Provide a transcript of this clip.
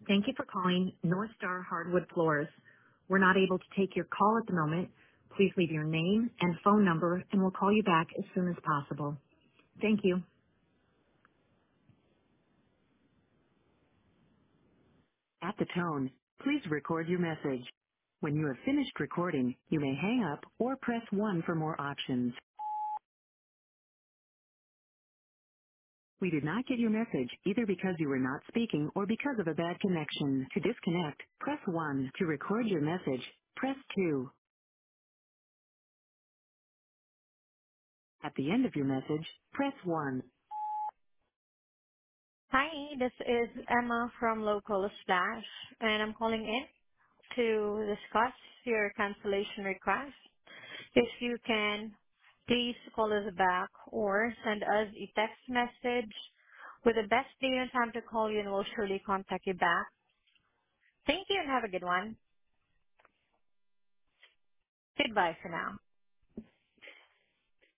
Thank you for calling North Star Hardwood Floors. We're not able to take your call at the moment. Please leave your name and phone number, and we'll call you back as soon as possible. Thank you. At the tone, please record your message. When you have finished recording, you may hang up or press 1 for more options. We did not get your message either because you were not speaking or because of a bad connection. To disconnect, press 1. To record your message, press 2. At the end of your message, press 1. Hi, this is Emma from Local Splash, and I'm calling in to discuss your cancellation request. If you can, please call us back or send us a text message with the best day and time to call you, and we'll surely contact you back. Thank you and have a good one. Goodbye for now.